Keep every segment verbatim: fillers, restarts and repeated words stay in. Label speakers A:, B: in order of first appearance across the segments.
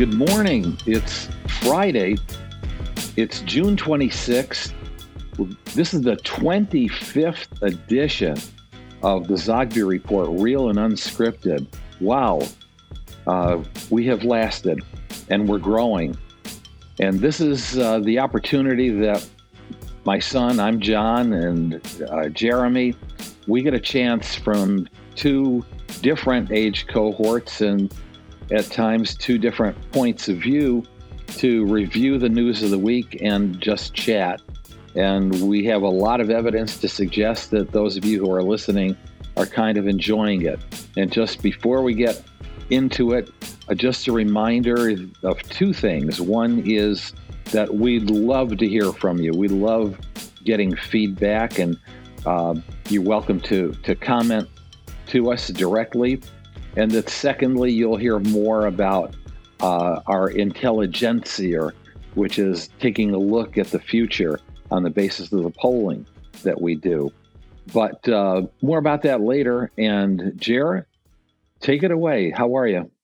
A: Good morning. It's Friday. It's June twenty-sixth. This is the twenty-fifth edition of the Zogby Report, Real and Unscripted. Wow. Uh, we have lasted and we're growing. And this is uh, the opportunity that my son, I'm John, and uh, Jeremy, we get a chance from two different age cohorts and at times two different points of view to review the news of the week and just chat. And we have a lot of evidence to suggest that those of you who are listening are kind of enjoying it. And just before we get into it, uh, just a reminder of two things. One is that we'd love to hear from you. We love getting feedback, and uh, you're welcome to, to comment to us directly. And that secondly, you'll hear more about uh, our intelligentsia, which is taking a look at the future on the basis of the polling that we do. But uh, more about that later. And Jared, take it away. How are you?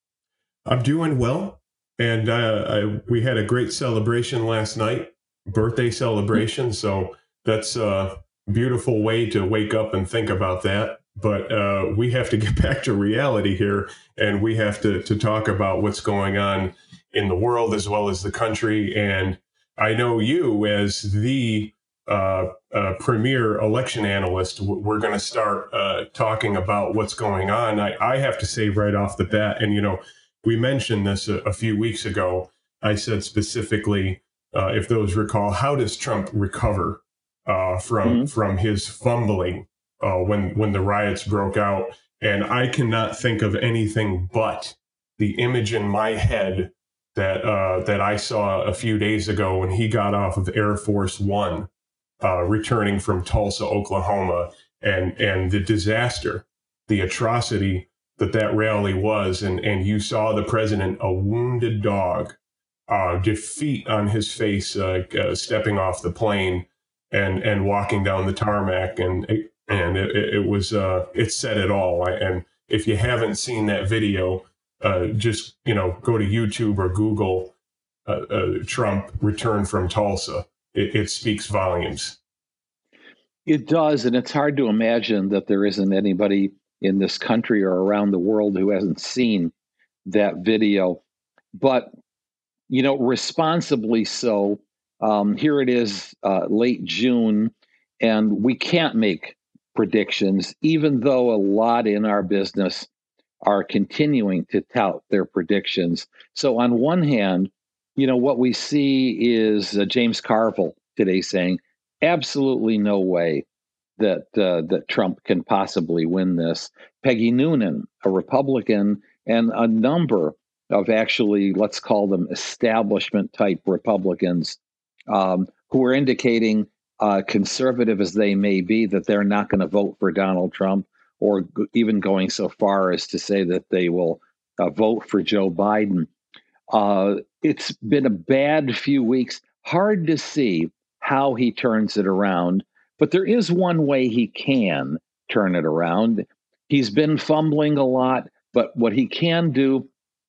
B: I'm doing well. And uh, I, we had a great celebration last night, birthday celebration. So that's a beautiful way to wake up and think about that. But uh, we have to get back to reality here, and we have to, to talk about what's going on in the world as well as the country. And I know you, as the uh, uh, premier election analyst, we're going to start uh, talking about what's going on. I, I have to say right off the bat, and, you know, we mentioned this a, a few weeks ago. I said specifically, uh, if those recall, how does Trump recover uh, from mm-hmm. from his fumbling Uh, when when the riots broke out? And I cannot think of anything but the image in my head that uh, that I saw a few days ago when he got off of Air Force One, uh, returning from Tulsa, Oklahoma, and and the disaster, the atrocity that that rally was, and and you saw the president, a wounded dog, uh, defeat on his face, uh, uh, stepping off the plane and and walking down the tarmac, and And it, it was, uh, it said it all. And if you haven't seen that video, uh, just, you know, go to YouTube or Google uh, uh, Trump return from Tulsa. It, it speaks volumes.
A: It does. And it's hard to imagine that there isn't anybody in this country or around the world who hasn't seen that video. But, you know, responsibly so, um, here it is, uh, late June, and we can't make predictions, even though a lot in our business are continuing to tout their predictions. So on one hand, you know, what we see is uh, James Carville today saying, absolutely no way that uh, that Trump can possibly win this. Peggy Noonan, a Republican, and a number of actually, let's call them establishment type Republicans, um, who are indicating, Uh, conservative as they may be, that they're not going to vote for Donald Trump, or g- even going so far as to say that they will uh, vote for Joe Biden. Uh, it's been a bad few weeks. Hard to see how he turns it around, but there is one way he can turn it around. He's been fumbling a lot, but what he can do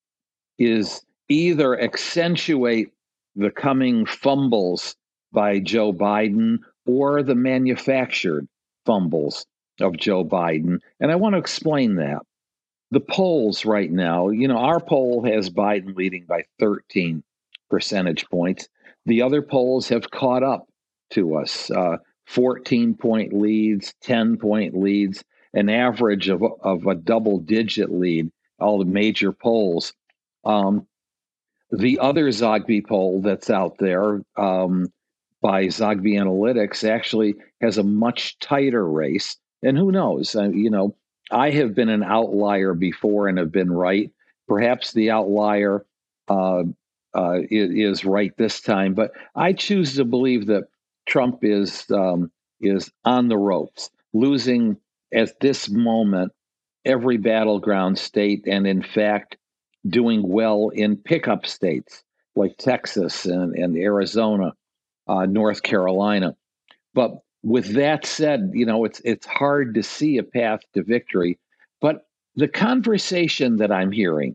A: is either accentuate the coming fumbles by Joe Biden or the manufactured fumbles of Joe Biden. And I want to explain that. The polls right now, you know, our poll has Biden leading by thirteen percentage points. The other polls have caught up to us, uh, fourteen point leads, ten point leads, an average of, of a double digit lead, all the major polls. Um, the other Zogby poll that's out there, um, by Zogby Analytics, actually has a much tighter race. And who knows? Uh, you know, I have been an outlier before and have been right. Perhaps the outlier uh, uh, is, is right this time, but I choose to believe that Trump is um, is on the ropes, losing at this moment every battleground state, and in fact doing well in pickup states like Texas and, and Arizona. Uh, North Carolina. But with that said, you know, it's it's hard to see a path to victory. But the conversation that I'm hearing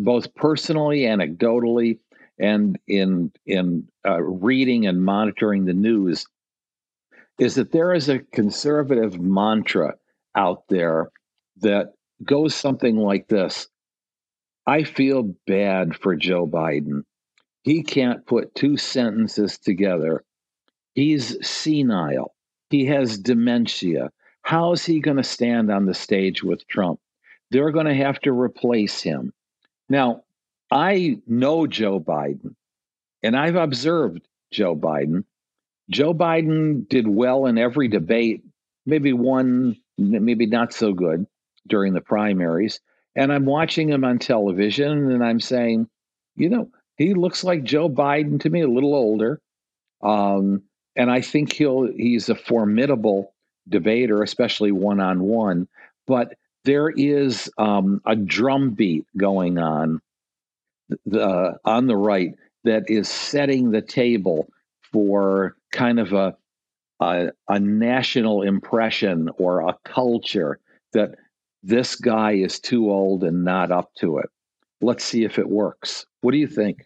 A: both personally, anecdotally, and in in uh, reading and monitoring the news, is that there is a conservative mantra out there that goes something like this: I feel bad for Joe Biden. He can't put two sentences together. He's senile. He has dementia. How is he going to stand on the stage with Trump? They're going to have to replace him. Now, I know Joe Biden, and I've observed Joe Biden. Joe Biden did well in every debate, maybe one, maybe not so good during the primaries. And I'm watching him on television and I'm saying, you know, he looks like Joe Biden to me, a little older. Um, and I think he'll he's a formidable debater, especially one on one. But there is um, a drumbeat going on the, on the right that is setting the table for kind of a, a a national impression or a culture that this guy is too old and not up to it. Let's see if it works. What do you think?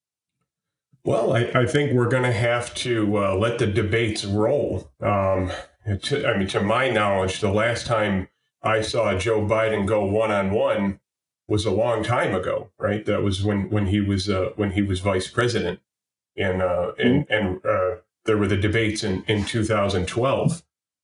B: Well, I, I think we're going to have to uh, let the debates roll. Um, to, I mean, to my knowledge, the last time I saw Joe Biden go one on one was a long time ago, right? That was when when he was uh, when he was vice president, and uh, and
A: Mm-hmm.
B: and uh, there were the debates in in two thousand twelve.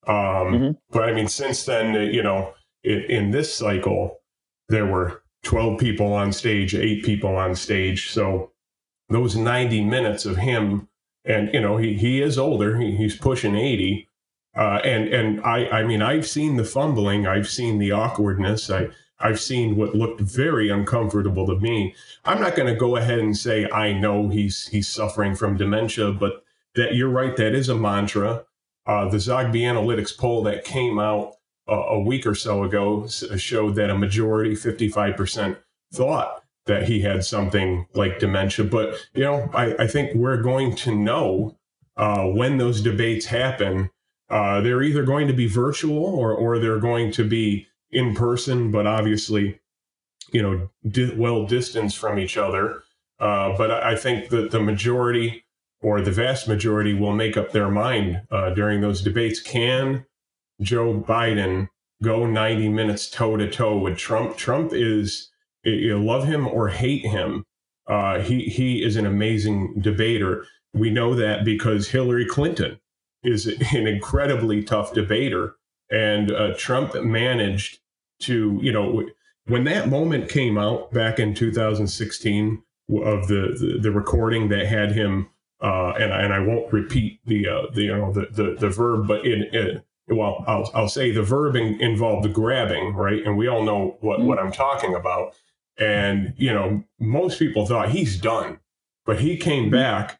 B: Um,
A: Mm-hmm.
B: but I mean, since then, uh, you know, in, in this cycle, there were twelve people on stage, eight people on stage, so those ninety minutes of him, and you know he he is older, he, he's pushing eighty, uh, and and I I mean I've seen the fumbling, I've seen the awkwardness, I I've seen what looked very uncomfortable to me. I'm not going to go ahead and say I know he's he's suffering from dementia, but that you're right, that is a mantra. Uh, the Zogby Analytics poll that came out uh, a week or so ago showed that a majority, fifty-five percent, thought that he had something like dementia. But, you know, I, I think we're going to know uh, when those debates happen. Uh, they're either going to be virtual or, or they're going to be in person, but obviously, you know, di- well distanced from each other. Uh, but I, I think that the majority or the vast majority will make up their mind uh, during those debates. Can Joe Biden go ninety minutes toe to toe with Trump? Trump is, you love him or hate him, uh, he he is an amazing debater. We know that because Hillary Clinton is an incredibly tough debater, and uh, Trump managed to, you know, when that moment came out back in two thousand sixteen of the the, the recording that had him, uh, and and I won't repeat the uh, the you know the the, the verb, but in, in well, I'll I'll say the verb in, involved the grabbing, right? And we all know what
A: Mm-hmm.
B: what I'm talking about. And, you know, most people thought he's done, but he came
A: Mm-hmm.
B: back.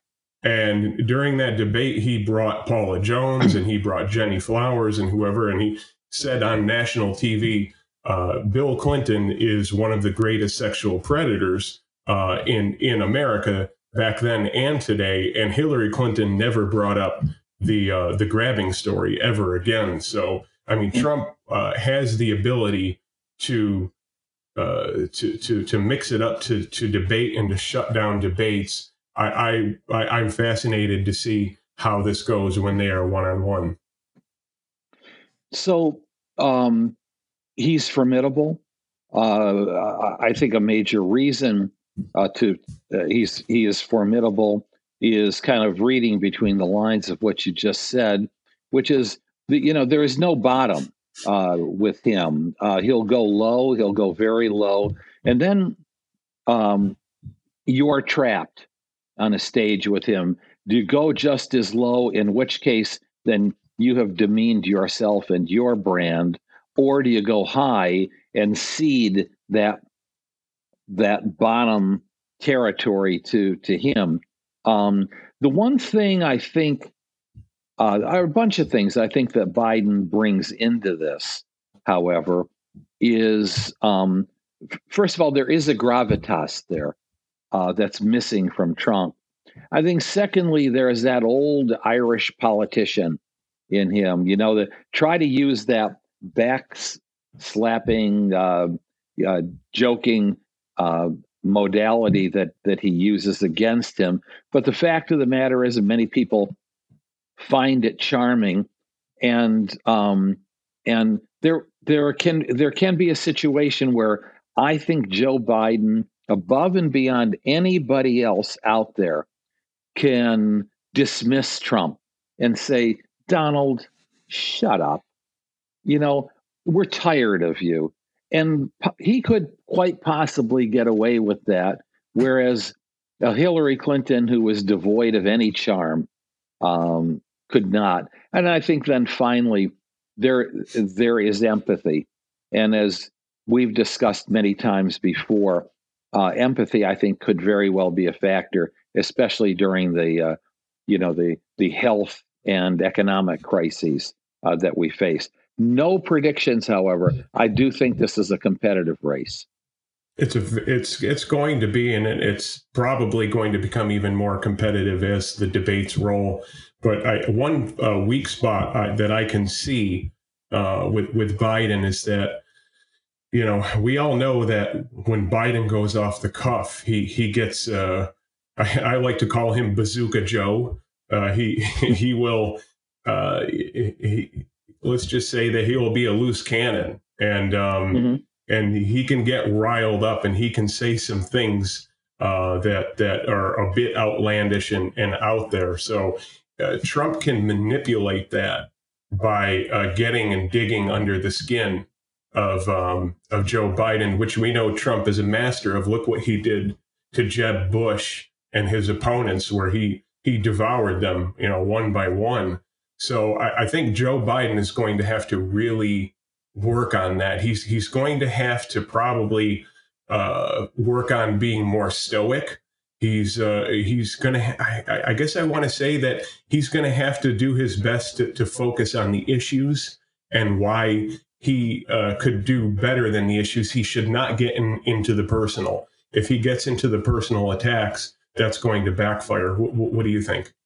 B: And during that debate, he brought Paula Jones and he brought Jenny Flowers and whoever. And he said on national T V, uh, Bill Clinton is one of the greatest sexual predators uh, in, in America back then and today. And Hillary Clinton never brought up the, uh, the grabbing story ever again. So, I mean, Trump uh, has the ability to uh, to to to mix it up, to to debate and to shut down debates. I, I, I I'm fascinated to see how this goes when they are one on one.
A: So um, he's formidable. Uh, I think a major reason uh, to uh, he's he is formidable is kind of reading between the lines of what you just said, which is that, you know, there is no bottom uh, with him. Uh, he'll go low, he'll go very low, and then um, you are trapped on a stage with him. Do you go just as low, in which case then you have demeaned yourself and your brand, or do you go high and cede that that bottom territory to to him? Um, the one thing I think, uh, are a bunch of things I think that Biden brings into this, however, is um, f- first of all, there is a gravitas there uh, that's missing from Trump. I think, secondly, there is that old Irish politician in him, you know, that try to use that back slapping, uh, uh, joking uh, modality that that he uses against him. But the fact of the matter is that many people find it charming, and um, and there there can there can be a situation where I think Joe Biden, above and beyond anybody else out there, can dismiss Trump and say, Donald, shut up. You know, we're tired of you. And po- he could quite possibly get away with that. Whereas uh, Hillary Clinton, who was devoid of any charm, um, could not. And I think then finally, there there is empathy. And as we've discussed many times before, uh, empathy, I think, could very well be a factor, especially during the, uh, you know, the the health and economic crises uh, that we face. No predictions, however. I do think this is a competitive race.
B: It's a it's it's going to be, and it's probably going to become even more competitive as the debates roll. But I, one uh, weak spot I, that I can see uh, with with Biden is that, you know, we all know that when Biden goes off the cuff, he he gets uh, I, I like to call him Bazooka Joe. Uh, he he will uh, he, he, let's just say that he will be a loose cannon, and um,
A: Mm-hmm.
B: and he can get riled up, and he can say some things uh, that that are a bit outlandish and, and out there. So uh, Trump can manipulate that by uh, getting and digging under the skin of um, of Joe Biden, which we know Trump is a master of. Look what he did to Jeb Bush and his opponents, where he he devoured them, you know, one by one. So I, I think Joe Biden is going to have to really work on that. He's he's going to have to probably uh, work on being more stoic. He's uh, he's going to. Ha- I, I guess I want to say that he's going to have to do his best to, to focus on the issues and why he uh, could do better than the issues. He should not get in, into the personal. If he gets into the personal attacks, that's going to backfire. W- w- what do you think?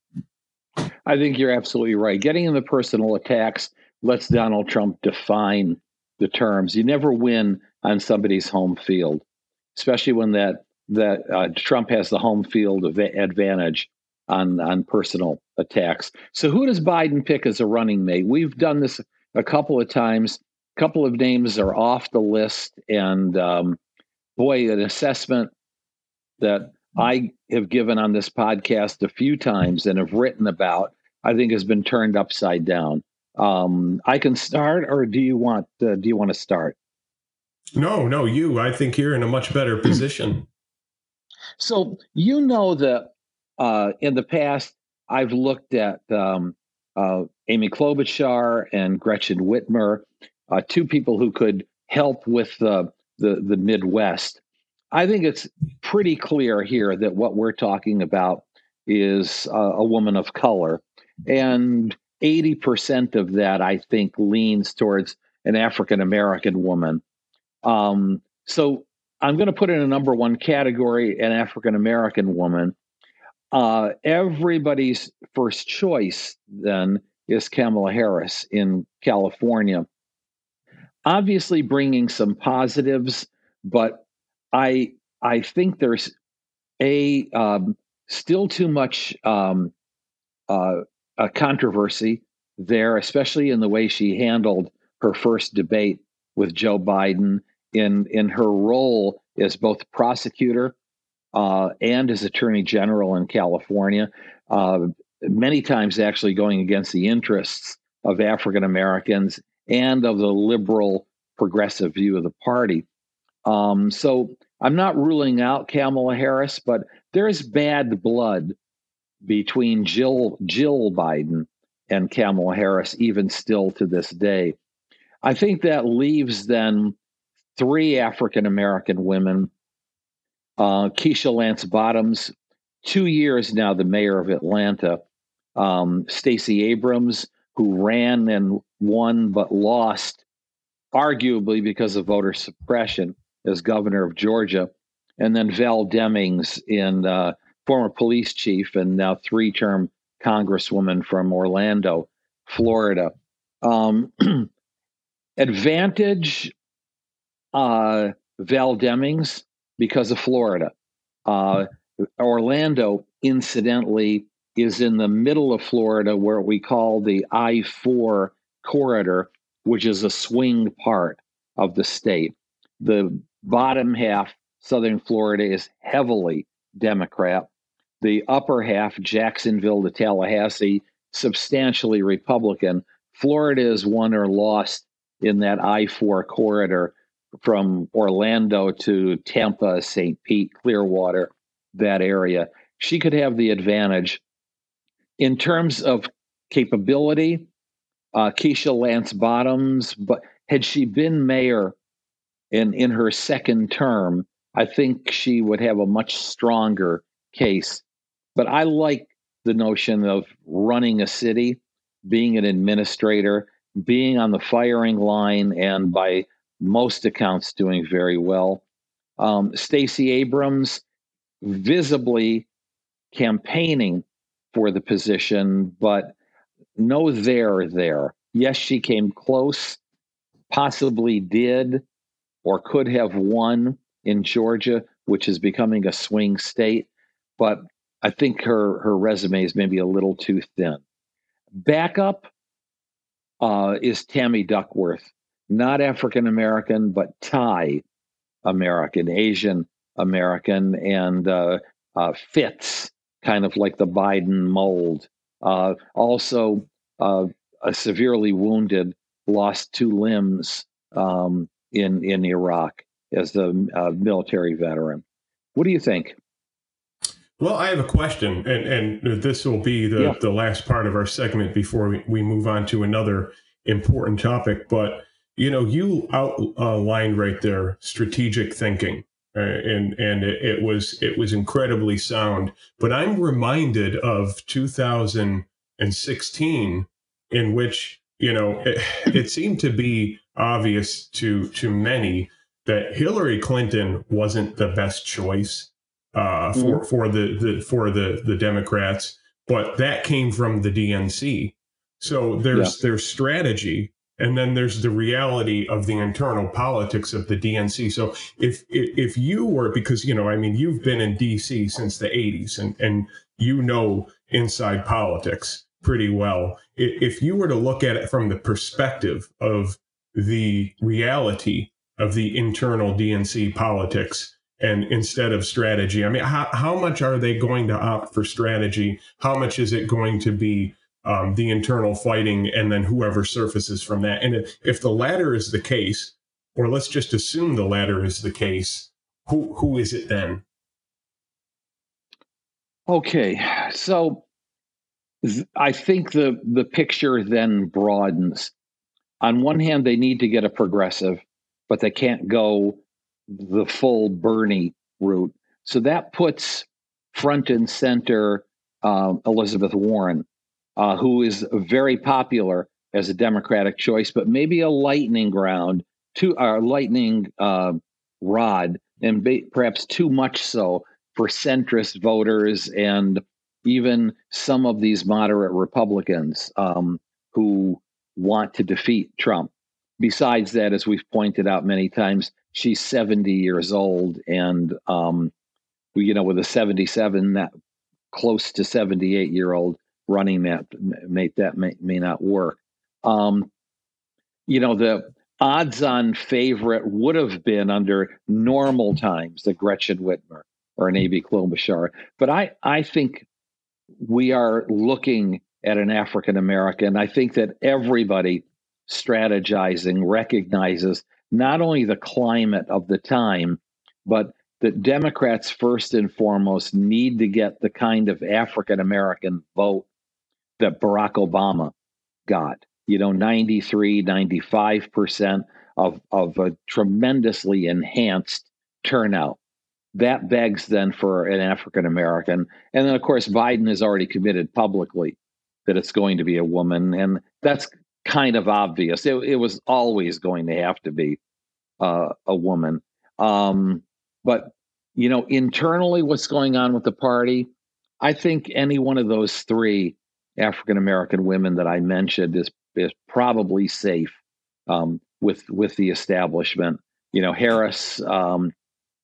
A: I think you're absolutely right. Getting in the personal attacks lets Donald Trump define the terms. You never win on somebody's home field, especially when that that uh, Trump has the home field av- advantage on on personal attacks. So, who does Biden pick as a running mate? We've done this a couple of times. A couple of names are off the list, and um, boy, an assessment that I have given on this podcast a few times and have written about, I think has been turned upside down. Um, I can start, or do you want uh, do you want to start?
B: No, no, you. I think you're in a much better position.
A: So you know that uh, in the past I've looked at um, uh, Amy Klobuchar and Gretchen Whitmer, uh, two people who could help with uh, the the Midwest. I think it's pretty clear here that what we're talking about is uh, a woman of color, and eighty percent of that I think leans towards an African American woman. Um, so I'm going to put in a number one category an African American woman. Uh, everybody's first choice then is Kamala Harris in California. Obviously, bringing some positives, but I I think there's a um, still too much um, uh, a controversy there, especially in the way she handled her first debate with Joe Biden in in her role as both prosecutor uh, and as attorney general in California. Uh, many times, actually going against the interests of African Americans and of the liberal progressive view of the party. Um, so I'm not ruling out Kamala Harris, but there's bad blood between Jill Jill Biden and Kamala Harris, even still to this day. I think that leaves then three African American women. Uh, Keisha Lance Bottoms, two years now the mayor of Atlanta. Um, Stacey Abrams, who ran and won but lost, arguably because of voter suppression, as governor of Georgia. And then Val Demings, in uh, former police chief and now three-term congresswoman from Orlando, Florida. Um, advantage uh, Val Demings because of Florida. Uh, Orlando, incidentally, is in the middle of Florida where we call the I four corridor, which is a swing part of the state. The bottom half, southern Florida, is heavily Democrat. The upper half, Jacksonville to Tallahassee, substantially Republican. Florida is won or lost in that I four corridor from Orlando to Tampa, Saint Pete, Clearwater, that area. She could have the advantage. In terms of capability, uh, Keisha Lance Bottoms, but had she been mayor in, in her second term, I think she would have a much stronger case. But I like the notion of running a city, being an administrator, being on the firing line, and by most accounts, doing very well. Um, Stacey Abrams, visibly campaigning for the position, but no there there. Yes, she came close, possibly did or could have won in Georgia, which is becoming a swing state, but I think her her resume is maybe a little too thin. Backup uh, is Tammy Duckworth, not African American, but Thai American, Asian American, and uh, uh, fits kind of like the Biden mold. Uh, also, uh, a severely wounded, lost two limbs um, in in Iraq as a uh, military veteran. What do you think?
B: Well, I have a question, and, and this will be the,
A: Yeah.
B: the last part of our segment before we, we move on to another important topic. But, you know, you outlined right there strategic thinking, uh, and and it, it was it was incredibly sound. But I'm reminded of two thousand sixteen, in which, you know, it, it seemed to be obvious to to many that Hillary Clinton wasn't the best choice uh, for
A: Mhm.
B: for the, the for the the Democrats, but that came from the D N C. So
A: Yeah.
B: there's there's strategy, and then there's the reality of the internal politics of the D N C. So if if, if you were, because you know, I mean, you've been in D C since the eighties, and and you know inside politics pretty well. If you were to look at it from the perspective of the reality of the internal D N C politics, and instead of strategy, I mean, how, how much are they going to opt for strategy? How much is it going to be um, the internal fighting and then whoever surfaces from that? And if, if the latter is the case, or let's just assume the latter is the case, who who is it then?
A: Okay, so I think the the picture then broadens. On one hand, they need to get a progressive, but they can't go the full Bernie route. So that puts front and center uh, Elizabeth Warren, uh, who is very popular as a Democratic choice, but maybe a lightning ground, to a lightning uh, rod, and ba- perhaps too much so for centrist voters and even some of these moderate Republicans um, who want to defeat Trump. Besides that, as we've pointed out many times, she's seventy years old, and um, you know, with a seventy-seven, that close to seventy-eight year old running mate, mate that may, may not work. Um, you know, the odds-on favorite would have been under normal times, the Gretchen Whitmer or an Amy Klobuchar, but I I think we are looking at an African American. I think that everybody strategizing recognizes not only the climate of the time, but that Democrats, first and foremost, need to get the kind of African American vote that Barack Obama got. You know, ninety-three, ninety-five percent of, of a tremendously enhanced turnout. That begs then for an African American. And then, of course, Biden has already committed publicly that it's going to be a woman. And that's kind of obvious. It, it was always going to have to be uh, a woman. Um, but, you know, internally, what's going on with the party? I think any one of those three African American women that I mentioned is is probably safe um, with with the establishment. You know, Harris. Um,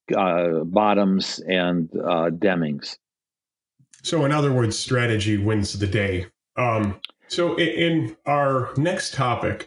A: uh, Bottoms and uh, Demings.
B: So, in other words, strategy wins the day. Um, so, in, in our next topic,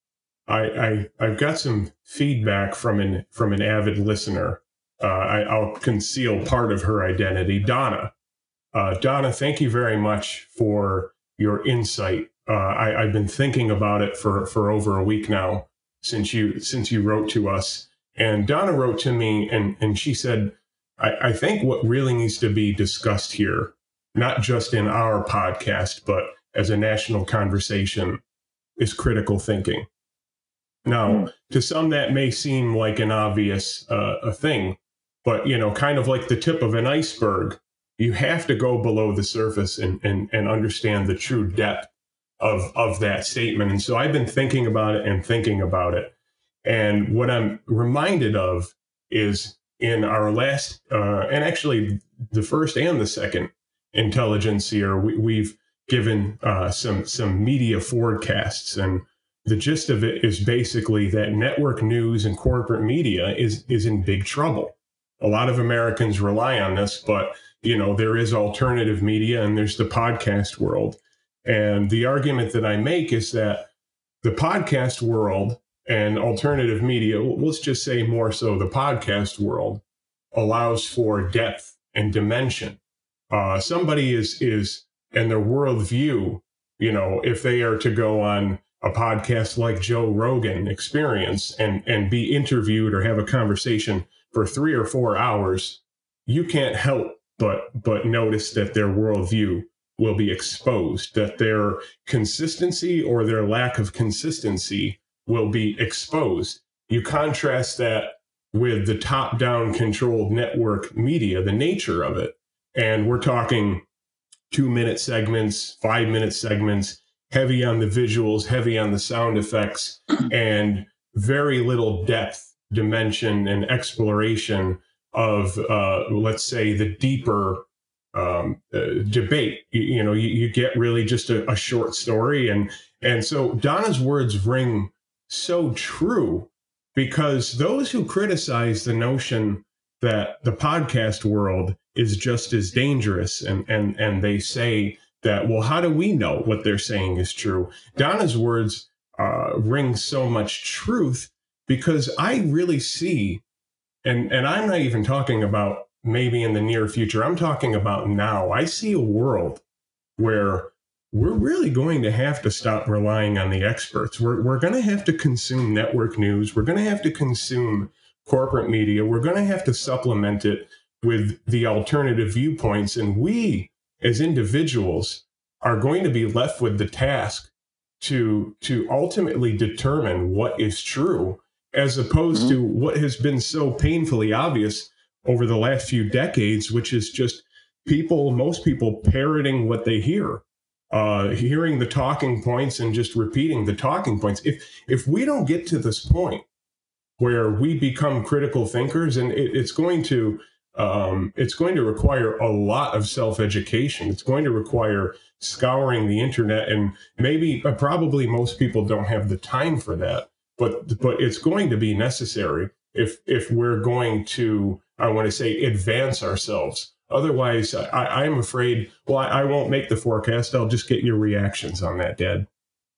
B: I, I I've got some feedback from an from an avid listener. Uh, I, I'll conceal part of her identity, Donna. Uh, Donna, thank you very much for your insight. Uh, I, I've been thinking about it for, for over a week now since you since you wrote to us. And Donna wrote to me, and and she said, I, I think what really needs to be discussed here, not just in our podcast, but as a national conversation, is critical thinking. Now, mm. to some, that may seem like an obvious uh, a thing, but, you know, kind of like the tip of an iceberg, you have to go below the surface and, and, and understand the true depth of, of that statement. And so I've been thinking about it and thinking about it. And what I'm reminded of is in our last, uh, and actually the first and the second Intelligencer, we, we've given uh, some some media forecasts, and the gist of it is basically that network news and corporate media is is in big trouble. A lot of Americans rely on this, but you know there is alternative media and there's the podcast world. And the argument that I make is that the podcast world and alternative media, let's just say more so the podcast world, allows for depth and dimension. Uh, somebody is is and their worldview, you know, if they are to go on a podcast like Joe Rogan Experience and and be interviewed or have a conversation for three or four hours, you can't help but but notice that their worldview will be exposed, that their consistency or their lack of consistency will be exposed. You contrast that with the top-down controlled network media, the nature of it, and we're talking two-minute segments, five-minute segments, heavy on the visuals, heavy on the sound effects, and very little depth, dimension, and exploration of, uh, let's say, the deeper um, uh, debate. You, you know, you, you get really just a, a short story. And, and so Donna's words ring so true, because those who criticize the notion that the podcast world is just as dangerous, and, and, and they say that, well, how do we know what they're saying is true? Donna's words uh, ring so much truth, because I really see, and, and I'm not even talking about maybe in the near future, I'm talking about now. I see a world where we're really going to have to stop relying on the experts. We're, we're going to have to consume network news. We're going to have to consume corporate media. We're going to have to supplement it with the alternative viewpoints. And we, as individuals, are going to be left with the task to, to ultimately determine what is true, as opposed mm-hmm. to what has been so painfully obvious over the last few decades, which is just people, most people parroting what they hear, uh, hearing the talking points and just repeating the talking points. If if we don't get to this point where we become critical thinkers, and it, it's going to um, it's going to require a lot of self-education. It's going to require scouring the internet, and maybe uh, probably most people don't have the time for that, but but it's going to be necessary if if we're going to, I want to say, advance ourselves. Otherwise, I, I'm afraid, well, I, I won't make the forecast. I'll just get your reactions on that, Dad.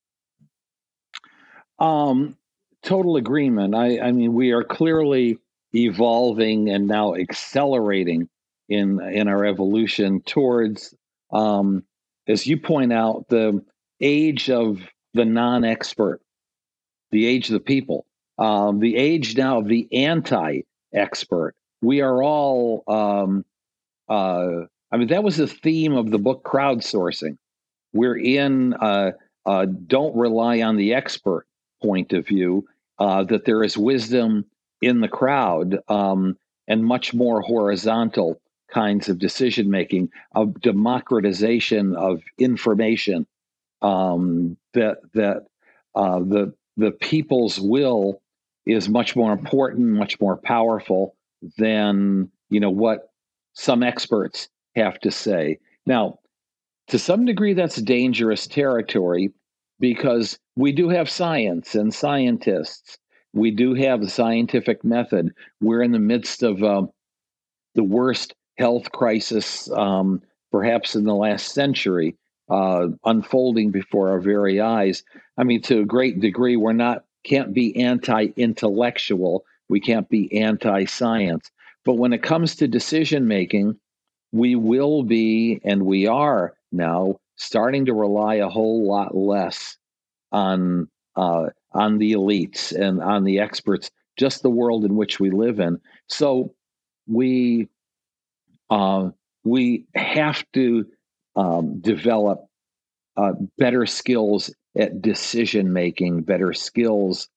A: Um, total agreement. I, I mean, we are clearly evolving and now accelerating in in our evolution towards, um, as you point out, the age of the non-expert, the age of the people, um, the age now of the anti-expert. We are all, um, uh, I mean, that was the theme of the book Crowdsourcing. We're in, uh, uh, don't rely on the expert point of view, uh, that there is wisdom in the crowd, um, and much more horizontal kinds of decision making, of democratization of information, um, that that uh, the the people's will is much more important, much more powerful than, you know, what some experts have to say. Now, to some degree, that's dangerous territory, because we do have science and scientists, we do have the scientific method. We're in the midst of uh, the worst health crisis, um, perhaps in the last century, uh, unfolding before our very eyes. I mean, to a great degree, we're not can't be anti-intellectual. We can't be anti-science. But when it comes to decision making, we will be, and we are now starting to rely a whole lot less on uh, on the elites and on the experts, just the world in which we live in. So we uh, we have to um, develop uh, better skills at decision making, better skills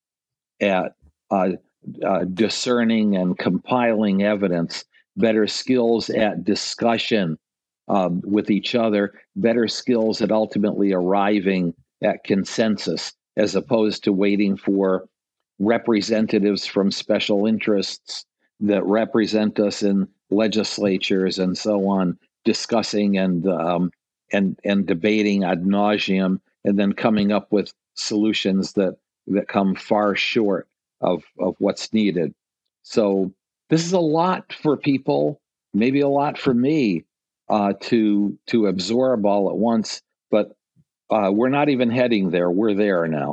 A: at uh, uh, discerning and compiling evidence, better skills at discussion um, with each other, better skills at ultimately arriving at consensus, as opposed to waiting for representatives from special interests that represent us in legislatures and so on, discussing and um, and and debating ad nauseum, and then coming up with solutions that that come far short of of what's needed. So this is a lot for people, maybe a lot for me uh, to to absorb all at once. But uh, we're not even heading there; we're there now.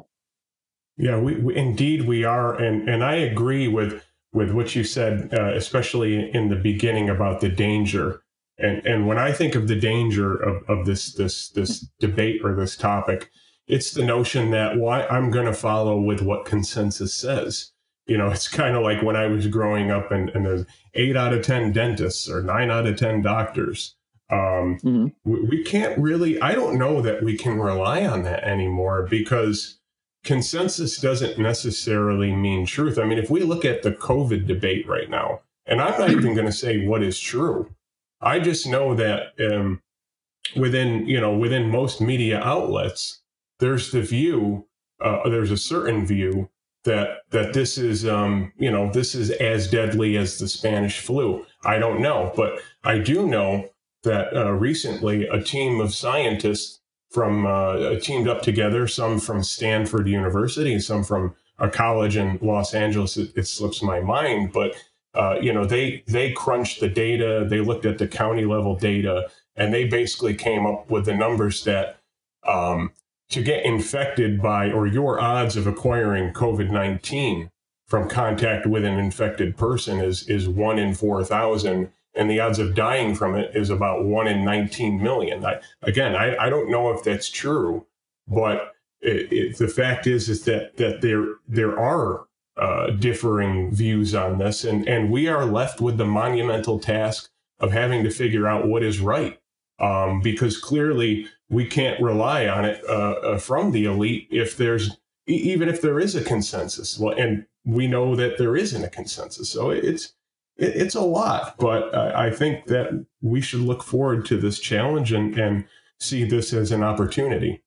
B: Yeah, we, we indeed we are, and and I agree with with what you said, uh, especially in the beginning about the danger. And and when I think of the danger of, of this this this debate or this topic, it's the notion that why I'm going to follow with what consensus says. You know, it's kind of like when I was growing up, and, and there's eight out of ten dentists or nine out of ten doctors. Um,
A: Mm-hmm.
B: we, we can't really. I don't know that we can rely on that anymore, because consensus doesn't necessarily mean truth. I mean, if we look at the COVID debate right now, and I'm not even going to say what is true, I just know that um, within, you know, within most media outlets, there's the view, uh, there's a certain view that that this is, um, you know, this is as deadly as the Spanish flu. I don't know, but I do know that uh, recently a team of scientists from uh, teamed up together, some from Stanford University, some from a college in Los Angeles. It, it slips my mind, but uh, you know, they they crunched the data, they looked at the county level data, and they basically came up with the numbers that um, to get infected by, or your odds of acquiring COVID nineteen from contact with an infected person is is one in four thousand. And the odds of dying from it is about one in nineteen million. I, again, I, I don't know if that's true, but it, it, the fact is is that that there there are uh, differing views on this, and and we are left with the monumental task of having to figure out what is right, um, because clearly we can't rely on it uh, uh, from the elite if there's even if there is a consensus. Well, and we know that there isn't a consensus, so it's. It's a lot, but I think that we should look forward to this challenge and, and see this as an opportunity.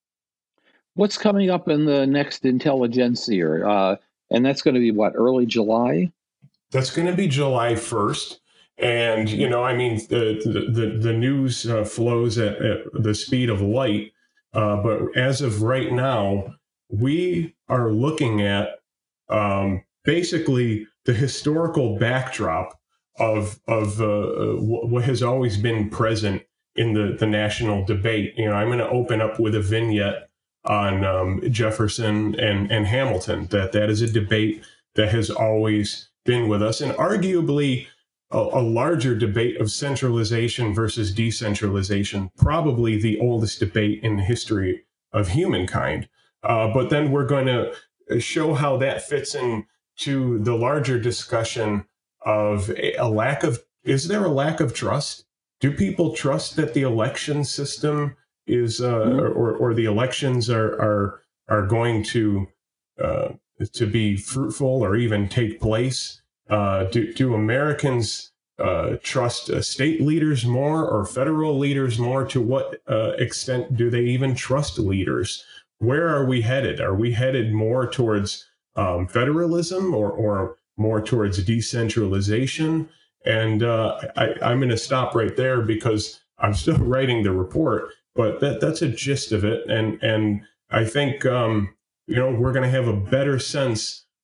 A: What's coming up in the next Intelligentsia? Uh, and that's going to be what, early July?
B: That's going to be July first. And, you know, I mean, the, the, the news uh, flows at, at the speed of light. Uh, but as of right now, we are looking at um, basically the historical backdrop of of uh, what has always been present in the, the national debate. You know, I'm going to open up with a vignette on um, Jefferson and, and Hamilton, that that is a debate that has always been with us, and arguably a, a larger debate of centralization versus decentralization, probably the oldest debate in the history of humankind. Uh, but then we're going to show how that fits in to the larger discussion of a, a lack of, is there a lack of trust? Do people trust that the election system is, uh, mm-hmm. or, or the elections are, are, are going to, uh, to be fruitful or even take place? Uh, do, do Americans uh, trust uh, state leaders more or federal leaders more? To what uh, extent do they even trust leaders? Where are we headed? Are we headed more towards um, federalism or, or more towards decentralization? And uh, I, I'm going to stop right there because I'm still writing the report, but that, that's a gist of it. And, and I think, um, you know, we're going to have a better sense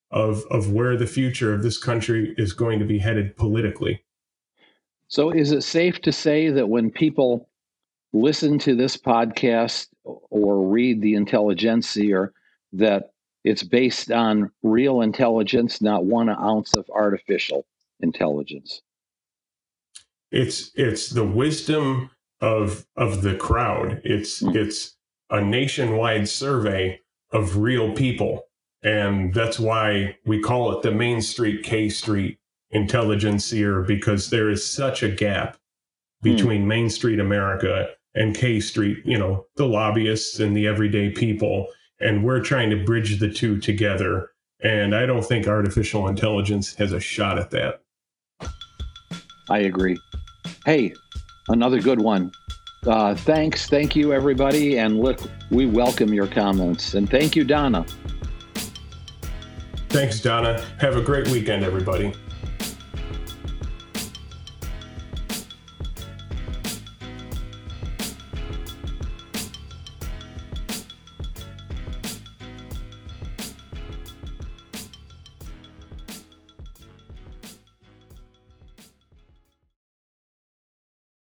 B: of, of where the future of this country is going to be headed politically.
A: So is it safe to say that when people listen to this podcast or read the Intelligentsia, that it's based on real intelligence, not one ounce of artificial intelligence?
B: It's it's the wisdom of of the crowd. It's mm. it's a nationwide survey of real people, and that's why we call it the Main Street K Street Intelligentsia, because there is such a gap between mm. Main Street America and K Street, you know, the lobbyists and the everyday people, and we're trying to bridge the two together. And I don't think artificial intelligence has a shot at that.
A: I agree. Hey, another good one. Uh, thanks. Thank you, everybody. And look, we welcome your comments. And thank you, Donna.
B: Thanks, Donna. Have a great weekend, everybody.